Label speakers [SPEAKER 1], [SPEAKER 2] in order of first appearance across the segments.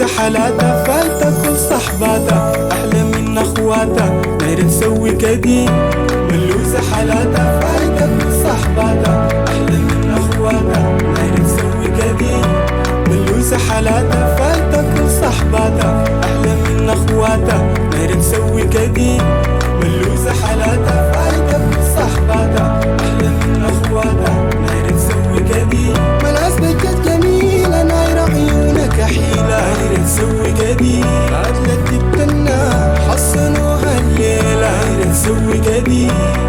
[SPEAKER 1] ملوسة حالاتها فايتة كل صحباتها أحلى من أخواتها دايرة تسوي كدي. ملوسة حالاتها فايتة كل صحباتها أحلى من أخواتها دايرة تسوي كدي. ملوسة حالاتها فايتة كل صحباتها أحلى من أخواتها دايرة تسوي كدي. ملوسة حالاتها فايتة كل صحباتها أحلى من أخواتها دايرة تسوي كدي. ملاس بجد جميلة نايرة عيونك حيلة دايرة تسوي كدي. عدلت تبتنا حصنوها الليلة دايرة تسوي كدي.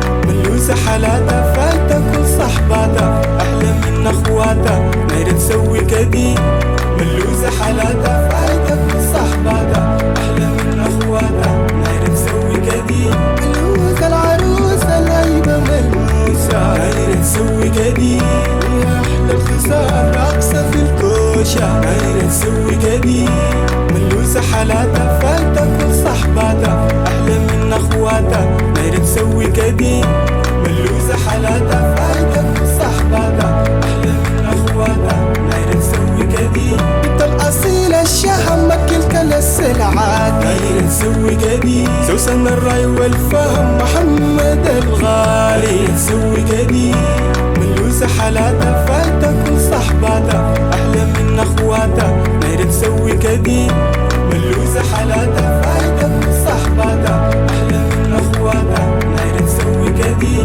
[SPEAKER 1] ملوسة حالاتها فايتة كل صحباتها أحلى من أخواتها دايرة تسوي كدي. ملوسة حالاتها فايتة كل صحباتها أحلى من أخواتها دايرة تسوي كدي. ملوسة العروسة العيبة ملموسة دايرة تسوي كدي. يا أحلى الخسار راقصة في الكوشة دايرة تسوي كدي. ملوسة حالاتها فايتة كل صحباتها أحلى من أخواتها دايرة تسوي كدي. ملوسة حالاتها فايتة كل صحباتها أحلى من أخواتها دايرة تسوي كدي. انت الأصيل الشهم مكلك للسلعات دايرة تسوي كدي. سوسن الرأي والفهم محمد الغالي تسوي كدي. ملوسة حالاتها فايتة كل صحباتها أحلى من أخواتها دايرة تسوي كدي. ملوسة حالاتها فايتة كل صحباتها أحلى من أخواتها دايرة تسوي كدي.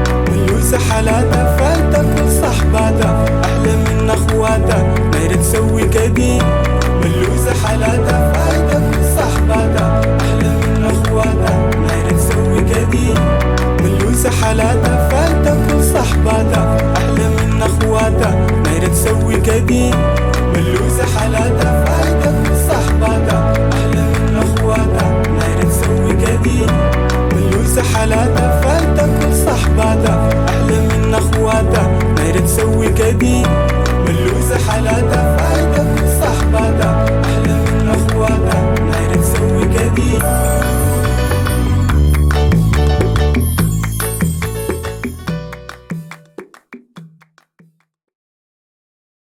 [SPEAKER 1] ملوسة حالاتها فايتة كل صحباتها أحلى من أخواتها دايرة تسوي كدي. ملوسة حالاتها فايتة كل صحباتها أحلى من أخواتها دايرة تسوي كدي. ملوسة حالاتها فايتة كل صحباتها أحلى من أخواتها دايرة تسوي كدي. ملوسة حالاتها فايتة كل صحباتها أحلى من أخواتها دايرة تسوي كدي. ملوسة حالاتها فايتة كل صحباتها أحلى من أخواتها دايرة تسوي كدي. ملوسة حالاتها